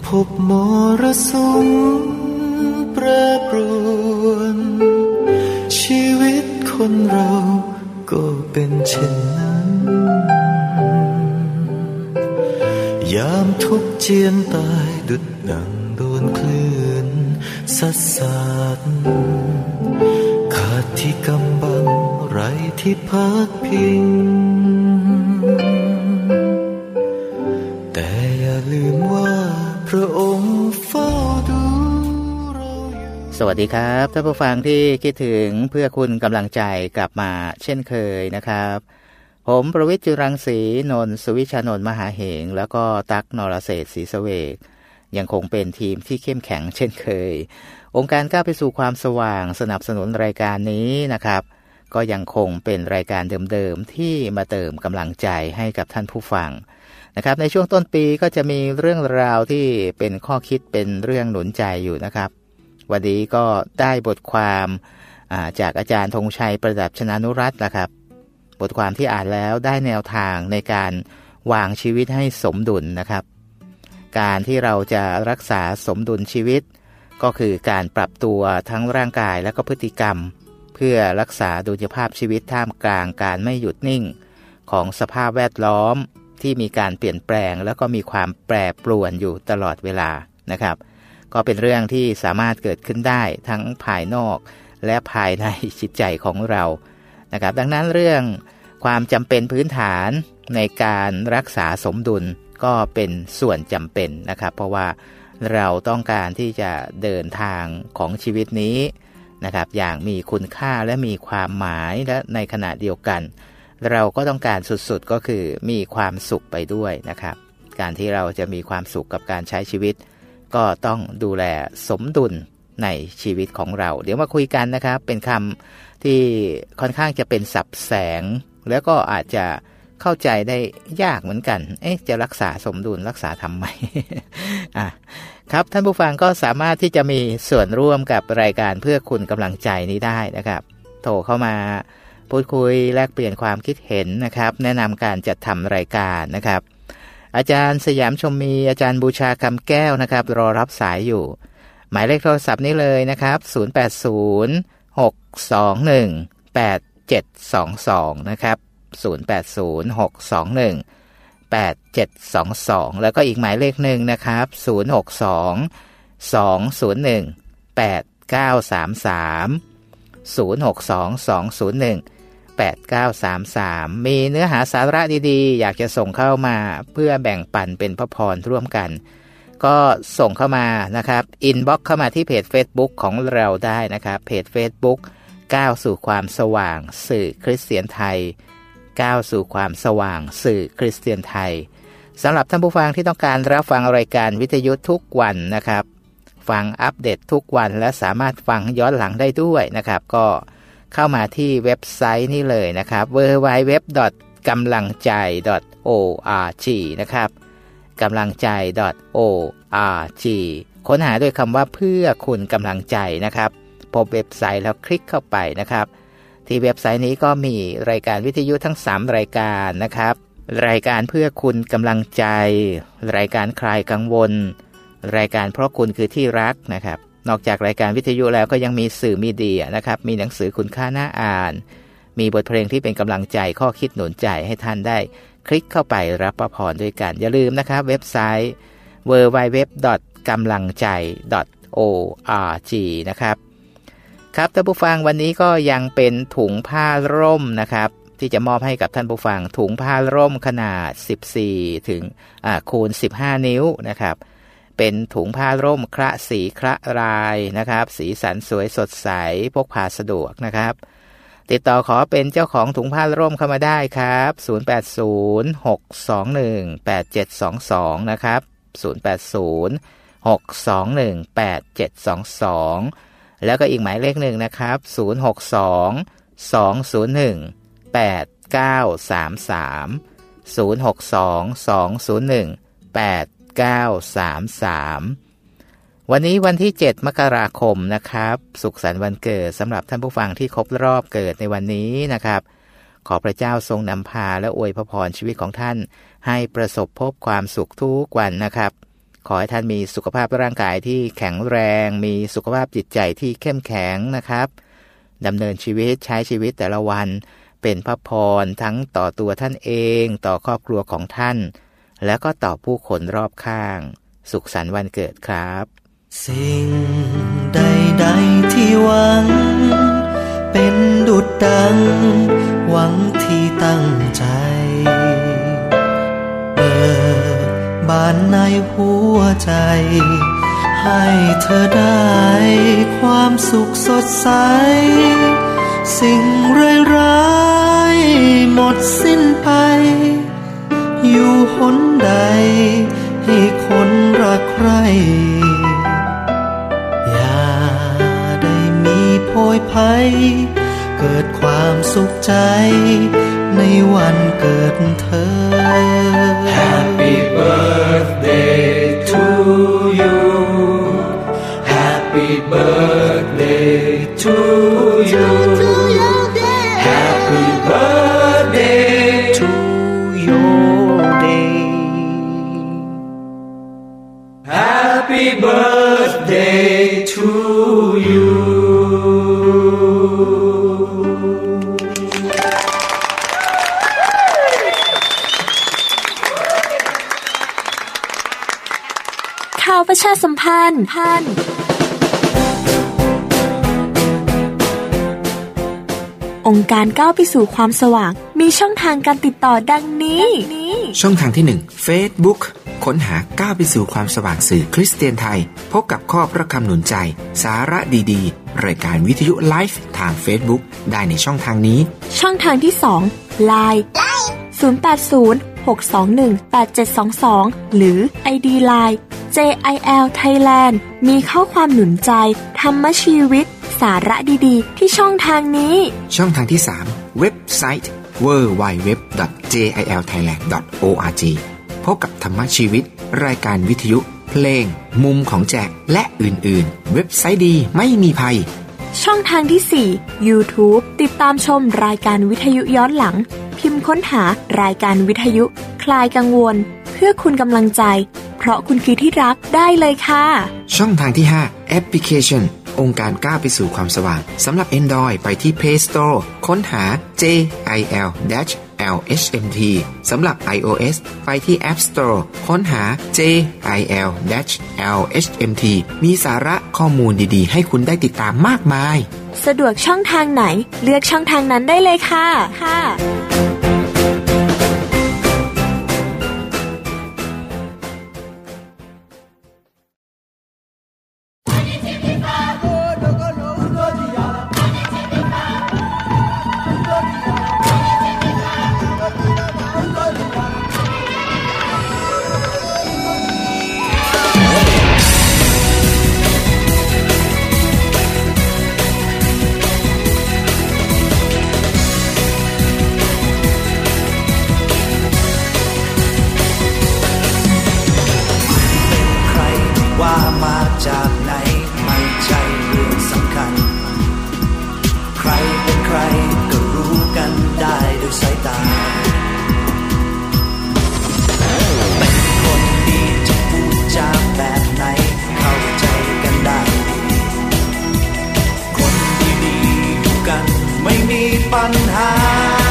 บมรสุมแปรปรวนชีวิตคนเราก็เป็นเช่นนั้นยามทุกข์เจียนตายดุจดังโดนคลื่นซัดสาดขาดที่กำบังไร้ที่พักพิงแต่อย่าลืมว่าพระองค์เฝ้าดูเราอยู่สวัสดีครับท่านผู้ฟังที่คิดถึงเพื่อคุณกำลังใจกลับมาเช่นเคยนะครับผมประวิตร จุรังสีนนท์ สุวิชานนท์มหาเหงแล้วก็ตั๊ก นรเศรษฐ์ ศรีเสวกยังคงเป็นทีมที่เข้มแข็งเช่นเคยองค์การก้าวไปสู่ความสว่างสนับสนุนรายการนี้นะครับก็ยังคงเป็นรายการเดิมๆที่มาเติมกำลังใจให้กับท่านผู้ฟังนะครับในช่วงต้นปีก็จะมีเรื่องราวที่เป็นข้อคิดเป็นเรื่องหนุนใจอยู่นะครับวันนี้ก็ได้บทความจากอาจารย์ธงชัยประดับชนานุรัตน์นะครับบทความที่อ่านแล้วได้แนวทางในการวางชีวิตให้สมดุลนะครับการที่เราจะรักษาสมดุลชีวิตก็คือการปรับตัวทั้งร่างกายและก็พฤติกรรมเพื่อรักษาดุลยภาพชีวิตท่ามกลางการไม่หยุดนิ่งของสภาพแวดล้อมที่มีการเปลี่ยนแปลงแล้วก็มีความแปรปรวนอยู่ตลอดเวลานะครับก็เป็นเรื่องที่สามารถเกิดขึ้นได้ทั้งภายนอกและภายในจิตใจของเรานะครับดังนั้นเรื่องความจำเป็นพื้นฐานในการรักษาสมดุลก็เป็นส่วนจำเป็นนะครับเพราะว่าเราต้องการที่จะเดินทางของชีวิตนี้นะครับอย่างมีคุณค่าและมีความหมายและในขณะเดียวกันเราก็ต้องการสุดๆก็คือมีความสุขไปด้วยนะครับการที่เราจะมีความสุขกับการใช้ชีวิตก็ต้องดูแลสมดุลในชีวิตของเราเดี๋ยวมาคุยกันนะครับเป็นคำที่ค่อนข้างจะเป็นศัพท์แสงแล้วก็อาจจะเข้าใจได้ยากเหมือนกันจะรักษาสมดุลรักษาทำไม ครับท่านผู้ฟังก็สามารถที่จะมีส่วนร่วมกับรายการเพื่อคุณกำลังใจนี้ได้นะครับโทรเข้ามาพูดคุยแลกเปลี่ยนความคิดเห็นนะครับแนะนำการจัดทำรายการนะครับอาจารย์สยามชมมีอาจารย์บูชาคำแก้วนะครับรอรับสายอยู่หมายเลขโทรศัพท์นี้เลยนะครับ0806218722นะครับ0806218722แล้วก็อีกหมายเลขหนึ่งนะครับ06220189330622018933มีเนื้อหาสาระดีๆอยากจะส่งเข้ามาเพื่อแบ่งปันเป็นพระพรร่วมกันก็ส่งเข้ามานะครับอินบ็อกซ์เข้ามาที่เพจ Facebook ของเราได้นะครับเพจ Facebook ก้าวสู่ความสว่างสื่อคริสเตียนไทยก้าวสู่ความสว่างสื่อคริสเตียนไทยสำหรับท่านผู้ฟังที่ต้องการรับฟังรายการวิทยุทุกวันนะครับฟังอัปเดตทุกวันและสามารถฟังย้อนหลังได้ด้วยนะครับก็เข้ามาที่เว็บไซต์นี้เลยนะครับ www.gamlangjai.org นะครับกำลังใจ .org ค้นหาด้วยคำว่าเพื่อคุณกำลังใจนะครับพบเว็บไซต์แล้วคลิกเข้าไปนะครับที่เว็บไซต์นี้ก็มีรายการวิทยุทั้ง3รายการนะครับรายการเพื่อคุณกำลังใจรายการคลายกังวลรายการเพราะคุณคือที่รักนะครับนอกจากรายการวิทยุแล้วก็ยังมีสื่อมีเดียนะครับมีหนังสือคุณค่าน่าอ่านมีบทเพลงที่เป็นกำลังใจข้อคิดหนุนใจให้ท่านได้คลิกเข้าไปรับพรด้วยกันอย่าลืมนะครับเว็บไซต์ www.gamlangjai.org นะครับครับท่านผู้ฟังวันนี้ก็ยังเป็นถุงผ้าร่มนะครับที่จะมอบให้กับท่านผู้ฟังถุงผ้าร่มขนาด14ถึงคูณ15นิ้วนะครับเป็นถุงผ้าร่มคละสีคละลายนะครับสีสันสวยสดใสพกพาสะดวกนะครับติดต่อขอเป็นเจ้าของถุงผ้าร่มเข้ามาได้ครับ0806218722นะครับ0806218722แล้วก็อีกหมายเลขหนึ่งนะครับ06220189330622018933วันนี้วันที่7มกราคมนะครับสุขสันต์วันเกิดสำหรับท่านผู้ฟังที่ครบรอบเกิดในวันนี้นะครับขอพระเจ้าทรงนำพาและอวยพรชีวิตของท่านให้ประสบพบความสุขทุกวันนะครับขอให้ท่านมีสุขภาพร่างกายที่แข็งแรงมีสุขภาพจิตใจที่เข้มแข็งนะครับดำเนินชีวิตใช้ชีวิตแต่ละวันเป็นพระพรทั้งต่อตัวท่านเองต่อครอบครัวของท่านแล้วก็ต่อผู้คนรอบข้างสุขสันต์วันเกิดครับสิ่งใดๆที่หวังเป็นดุจดังหวังที่ตั้งใจเปิดบานในหัวใจให้เธอได้ความสุขสดใสสิ่งร้ายๆหมดสิ้นไปอยู่หนใดให้คนรักใครอย่าได้มีโพยภัยเกิดความสุขใจในวันเกิดเธอ Happy birthday to you Happy birthday to you Happy birthday to your day Happy birthday to you ข่าวประชาสัมพันธ์องค์การก้าวไปสู่ความสว่างมีช่องทางการติดต่อดังนี้ช่องทางที่ 1 Facebook ค้นหาก้าวไปสู่ความสว่างสื่อคริสเตียนไทยพบกับข้อพระคำหนุนใจสาระดีๆรายการวิทยุไลฟ์ทาง Facebook ได้ในช่องทางนี้ช่องทางที่ 2 LINE 080-621-8722 หรือ ID LINE JIL Thailand มีข้อความหนุนใจธรรมชีวิตสาระดีๆที่ช่องทางนี้ช่องทางที่ 3 เว็บไซต์ www.jilthailand.org พบกับธรรมชีวิตรายการวิทยุเพลงมุมของแจกและอื่นๆเว็บไซต์ดีไม่มีภัยช่องทางที่ 4 YouTube ติดตามชมรายการวิทยุย้อนหลังพิมพ์ค้นหารายการวิทยุคลายกังวลเพื่อคุณกำลังใจเพราะคุณคือที่รักได้เลยค่ะช่องทางที่ 5 แอปพลิเคชันองค์การก้าวไปสู่ความสว่างสำหรับ Android ไปที่ Play Store ค้นหา JIL-LHMT สำหรับ iOS ไปที่ App Store ค้นหา JIL-LHMT มีสาระข้อมูลดีๆให้คุณได้ติดตามมากมายสะดวกช่องทางไหนเลือกช่องทางนั้นได้เลยค่ะจากไหนไม่ใช่เรื่องสำคัญใครเป็นใครก็รู้กันได้ด้วยสายตาเป็นคนดีจะพูดจาแบบไหนเข้าใจกันได้คนดีๆอยู่กันไม่มีปัญหา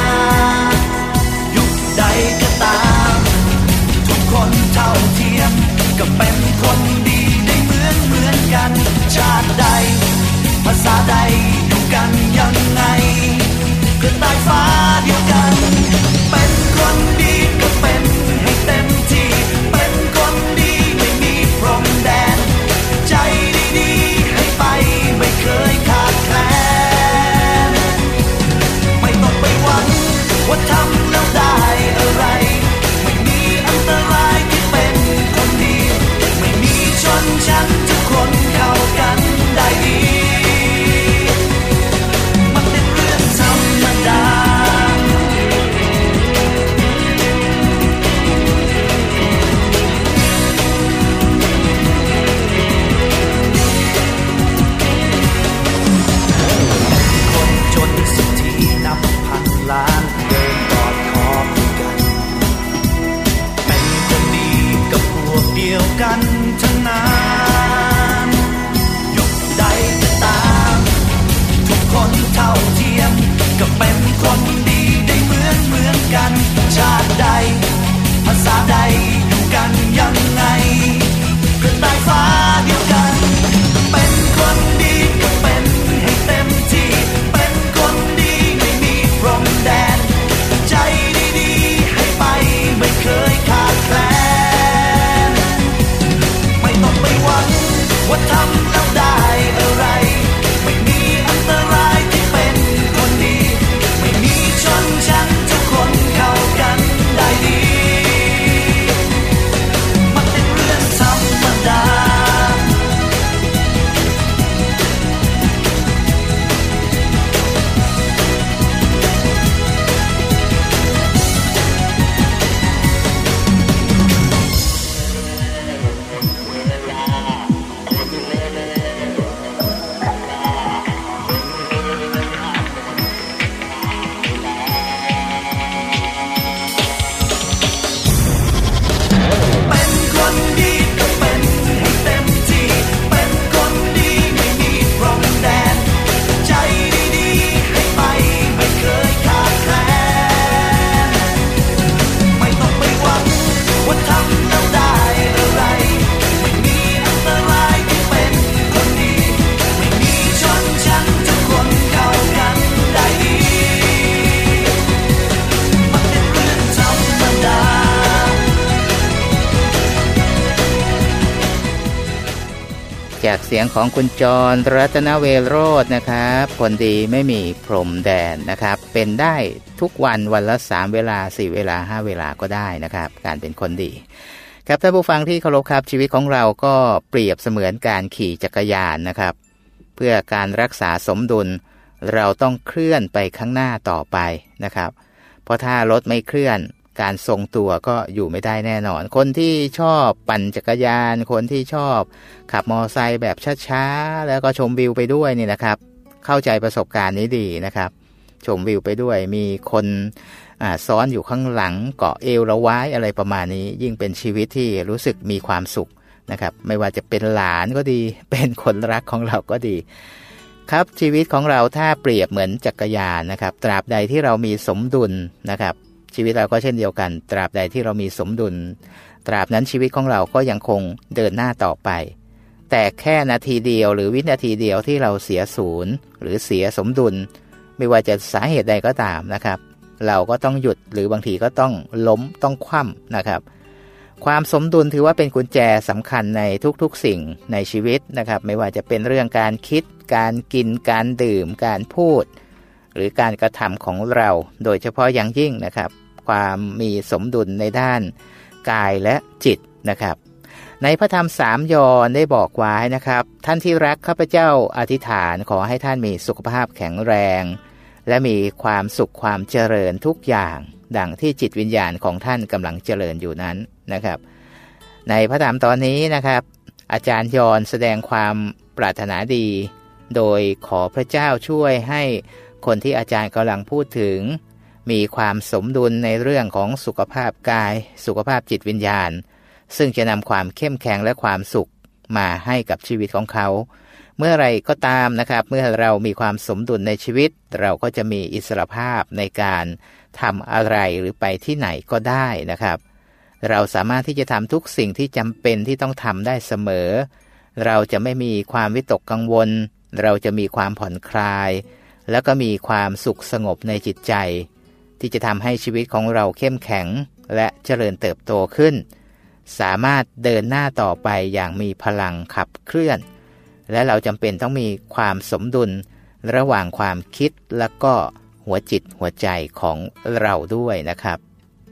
ยุคใดก็ตามทุกคนเท่าเทียมก็เป็นคนดีเหมือนกันชาติใดภาษาใดอยู่กันยังไงก็ใต้ฟ้าเดียวกันเป็นคนดีก็เป็นให้เต็มที่เป็นคนดีไม่มีพรมแดนใจดีๆให้ไปไม่เคยขาดแคลนไม่ต้องไปหวังว่าทำแล้วได้อะไรไม่มีอันตรายที่เป็นคนดีไม่มีชนชั้นทุกคนเข้ากันได้ดีจากเสียงของคุณจรรัตนเวโรจน์นะครับคนดีไม่มีพรมแดนนะครับเป็นได้ทุกวันวันละ3เวลา4เวลา5เวลาก็ได้นะครับการเป็นคนดีครับท่านผู้ฟังที่เคารพครับชีวิตของเราก็เปรียบเสมือนการขี่จักรยานนะครับเพื่อการรักษาสมดุลเราต้องเคลื่อนไปข้างหน้าต่อไปนะครับเพราะถ้ารถไม่เคลื่อนการทรงตัวก็อยู่ไม่ได้แน่นอนคนที่ชอบปั่นจักรยานคนที่ชอบขับมอเตอร์ไซค์แบบช้าๆแล้วก็ชมวิวไปด้วยนี่นะครับเข้าใจประสบการณ์นี้ดีนะครับชมวิวไปด้วยมีคนซ้อนอยู่ข้างหลังเกาะเอวเราไว้อะไรประมาณนี้ยิ่งเป็นชีวิตที่รู้สึกมีความสุขนะครับไม่ว่าจะเป็นหลานก็ดีเป็นคนรักของเราก็ดีครับชีวิตของเราถ้าเปรียบเหมือนจักรยานนะครับตราบใดที่เรามีสมดุลนะครับชีวิตเราก็เช่นเดียวกันตราบใดที่เรามีสมดุลตราบนั้นชีวิตของเราก็ยังคงเดินหน้าต่อไปแต่แค่นาทีเดียวหรือวินาทีเดียวที่เราเสียศูนย์หรือเสียสมดุลไม่ว่าจะสาเหตุใดก็ตามนะครับเราก็ต้องหยุดหรือบางทีก็ต้องล้มต้องคว่ำนะครับความสมดุลถือว่าเป็นกุญแจสำคัญในทุกๆสิ่งในชีวิตนะครับไม่ว่าจะเป็นเรื่องการคิดการกินการดื่มการพูดหรือการกระทำของเราโดยเฉพาะอย่างยิ่งนะครับความมีสมดุลในด้านกายและจิตนะครับในพระธรรม3 ยอห์นได้บอกไว้นะครับท่านที่รักข้าพเจ้าอธิษฐานขอให้ท่านมีสุขภาพแข็งแรงและมีความสุขความเจริญทุกอย่างดังที่จิตวิญญาณของท่านกำลังเจริญอยู่นั้นนะครับในพระธรรมตอนนี้นะครับอาจารย์ยอห์นแสดงความปรารถนาดีโดยขอพระเจ้าช่วยให้คนที่อาจารย์กำลังพูดถึงมีความสมดุลในเรื่องของสุขภาพกายสุขภาพจิตวิญญาณซึ่งจะนำความเข้มแข็งและความสุขมาให้กับชีวิตของเขาเมื่อไรก็ตามนะครับเมื่อเรามีความสมดุลในชีวิตเราก็จะมีอิสรภาพในการทำอะไรหรือไปที่ไหนก็ได้นะครับเราสามารถที่จะทำทุกสิ่งที่จำเป็นที่ต้องทำได้เสมอเราจะไม่มีความวิตกกังวลเราจะมีความผ่อนคลายแล้วก็มีความสุขสงบในจิตใจที่จะทำให้ชีวิตของเราเข้มแข็งและเจริญเติบโตขึ้นสามารถเดินหน้าต่อไปอย่างมีพลังขับเคลื่อนและเราจำเป็นต้องมีความสมดุลระหว่างความคิดและก็หัวจิตหัวใจของเราด้วยนะครับ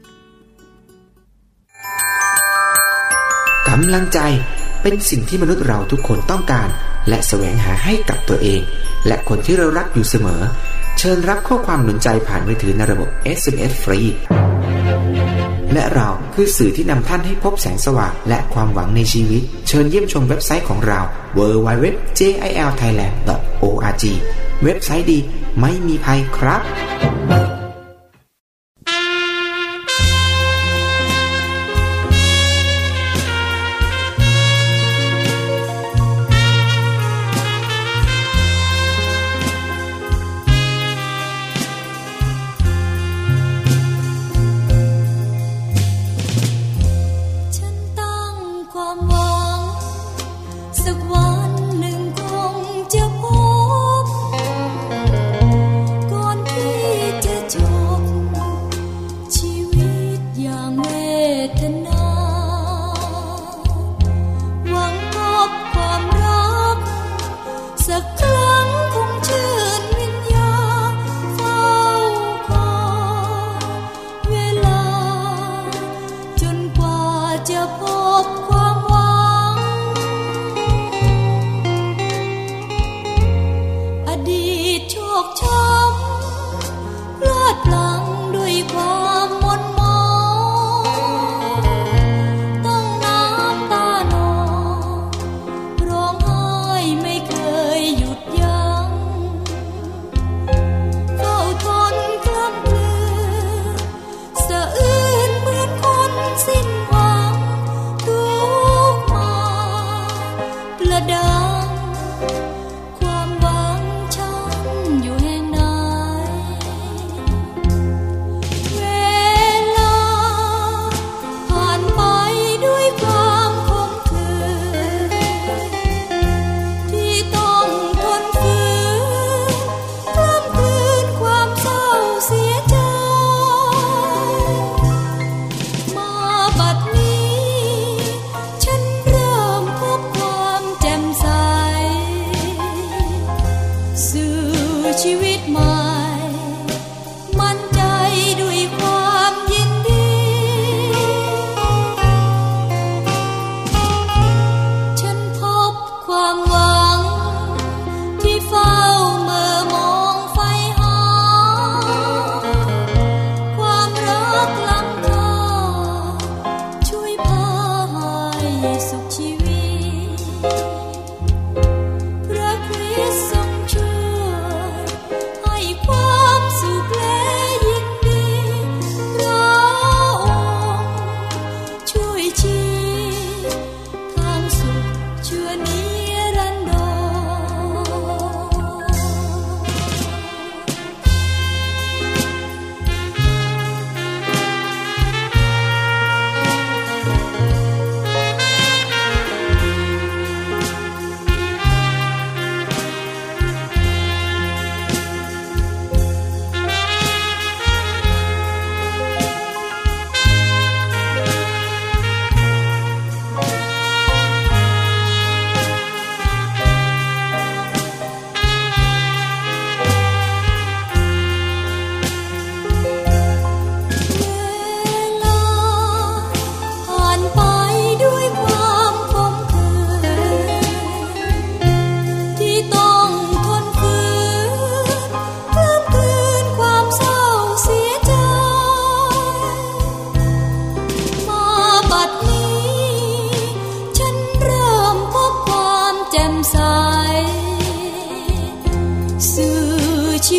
กำลังใจเป็นสิ่งที่มนุษย์เราทุกคนต้องการและแสวงหาให้กับตัวเองและคนที่เรารักอยู่เสมอเชิญรับข้อความหนุนใจผ่านมือถือในระบบ SMS ฟรีและเราคือสื่อที่นำท่านให้พบแสงสว่างและความหวังในชีวิตเชิญเยี่ยมชมเว็บไซต์ของเรา www.jilthailand.org เว็บไซต์ดีไม่มีภัยครับก่อนที่จะ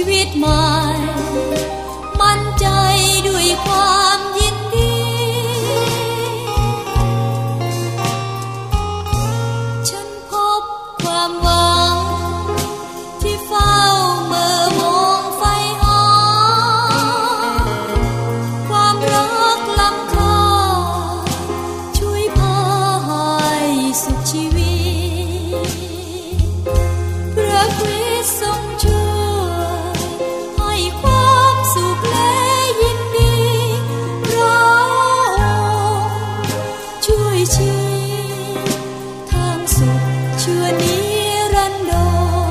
วิตใหม่มั่นใจด้วยความยินดีฉันพบความหวังที่เฝ้าเมื่อมองไฟหาความรักล้ำค่าช่วยพาให้สุขชีวิตพระคริสต์ทรงช่วยให้ความสุขและยินดีพระองค์ช่วยชี้ทางสุขชั่วนิรันดร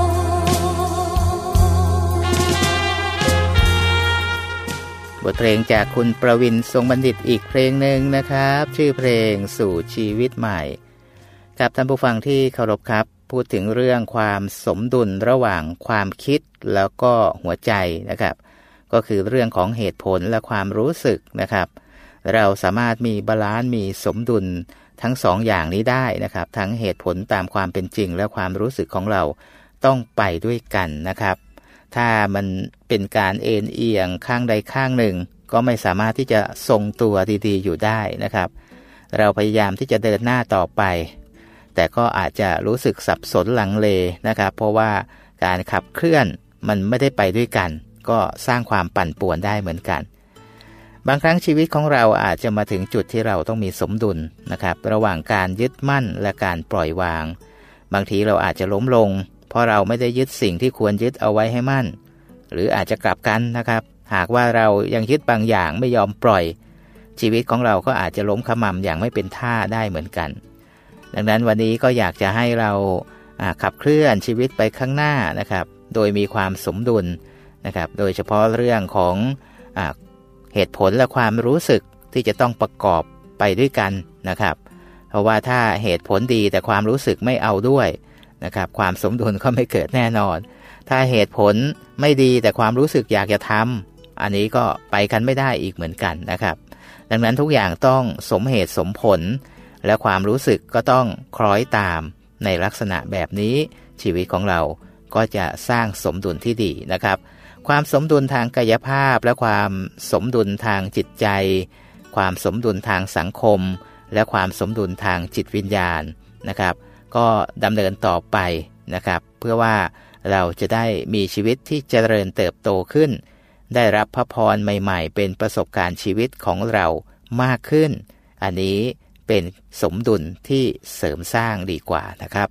บทเพลงจากคุณประวินทรงบัณฑิตอีกเพลงหนึ่งนะครับชื่อเพลงสู่ชีวิตใหม่กับท่านผู้ฟังที่เคารพครับพูดถึงเรื่องความสมดุลระหว่างความคิดแล้วก็หัวใจนะครับก็คือเรื่องของเหตุผลและความรู้สึกนะครับเราสามารถมีบาลานซ์มีสมดุลทั้งสองอย่างนี้ได้นะครับทั้งเหตุผลตามความเป็นจริงและความรู้สึกของเราต้องไปด้วยกันนะครับถ้ามันเป็นการเอ็นเอียงข้างใดข้างหนึ่งก็ไม่สามารถที่จะทรงตัวดีๆอยู่ได้นะครับเราพยายามที่จะเดินหน้าต่อไปแต่ก็อาจจะรู้สึกสับสนลังเลนะครับเพราะว่าการขับเคลื่อนมันไม่ได้ไปด้วยกันก็สร้างความปั่นป่วนได้เหมือนกันบางครั้งชีวิตของเราอาจจะมาถึงจุดที่เราต้องมีสมดุลนะครับระหว่างการยึดมั่นและการปล่อยวางบางทีเราอาจจะล้มลงเพราะเราไม่ได้ยึดสิ่งที่ควรยึดเอาไว้ให้มั่นหรืออาจจะกลับกันนะครับหากว่าเรายังยึดบางอย่างไม่ยอมปล่อยชีวิตของเราก็อาจจะล้มขมำอย่างไม่เป็นท่าได้เหมือนกันดังนั้นวันนี้ก็อยากจะให้เราขับเคลื่อนชีวิตไปข้างหน้านะครับโดยมีความสมดุลนะครับโดยเฉพาะเรื่องของเหตุผลและความรู้สึกที่จะต้องประกอบไปด้วยกันนะครับเพราะว่าถ้าเหตุผลดีแต่ความรู้สึกไม่เอาด้วยนะครับความสมดุลก็ไม่เกิดแน่นอนถ้าเหตุผลไม่ดีแต่ความรู้สึกอยากจะทำอันนี้ก็ไปกันไม่ได้อีกเหมือนกันนะครับดังนั้นทุกอย่างต้องสมเหตุสมผลและความรู้สึกก็ต้องคล้อยตามในลักษณะแบบนี้ชีวิตของเราก็จะสร้างสมดุลที่ดีนะครับความสมดุลทางกายภาพและความสมดุลทางจิตใจความสมดุลทางสังคมและความสมดุลทางจิตวิญญาณนะครับก็ดำเนินต่อไปนะครับเพื่อว่าเราจะได้มีชีวิตที่เจริญเติบโตขึ้นได้รับพระพรใหม่ๆเป็นประสบการณ์ชีวิตของเรามากขึ้นอันนี้เป็นสมดุลที่เสริมสร้างดีกว่านะครับ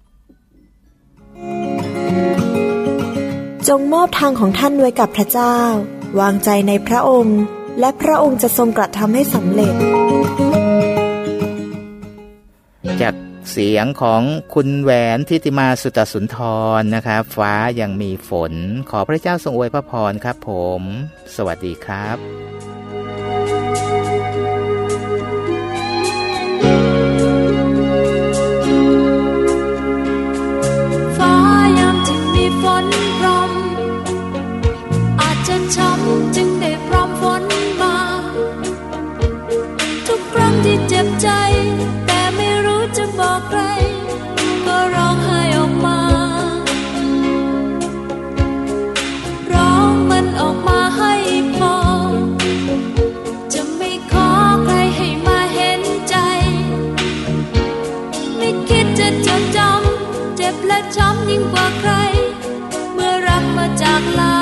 จงมอบทางของท่านไว้กับพระเจ้าวางใจในพระองค์และพระองค์จะทรงกระทำให้สำเร็จจากเสียงของคุณแหวนทิติมาสุตสุนทรนะครับฟ้ายังมีฝนขอพระเจ้าทรงอวยพระพรครับผมสวัสดีครับช้ำจึงได้พร้อมฝนมาทุกครั้งที่เจ็บใจแต่ไม่รู้จะบอกใครก็ร้องไห้ออกมาร้องมันออกมาให้พอจะไม่ขอใครให้มาเห็นใจไม่คิดจะจดจำเจ็บและช้ำยิ่งกว่าใครเมื่อรักมาจากลา